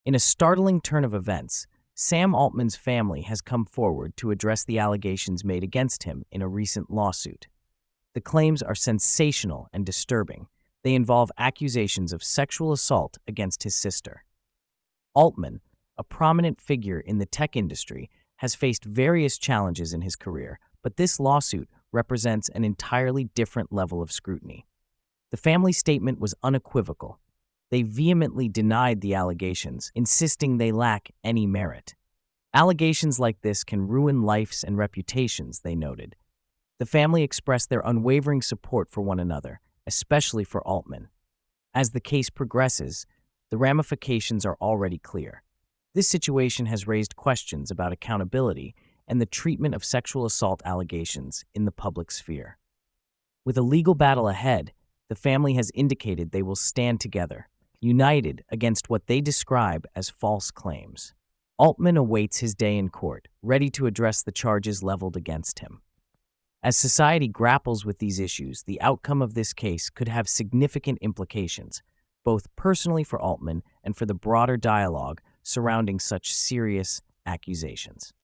In a startling turn of events, Sam Altman's family has come forward to address the allegations made against him in a recent lawsuit. The claims are sensational and disturbing. They involve accusations of sexual assault against his sister. Altman, a prominent figure in the tech industry, has faced various challenges in his career, but this lawsuit represents an entirely different level of scrutiny. The family statement was unequivocal. They vehemently denied the allegations, insisting they lack any merit. Allegations like this can ruin lives and reputations, they noted. The family expressed their unwavering support for one another, especially for Altman. As the case progresses, the ramifications are already clear. This situation has raised questions about accountability and the treatment of sexual assault allegations in the public sphere. With a legal battle ahead, the family has indicated they will stand together, united against what they describe as false claims. Altman awaits his day in court, ready to address the charges leveled against him. As society grapples with these issues, the outcome of this case could have significant implications, both personally for Altman and for the broader dialogue surrounding such serious accusations.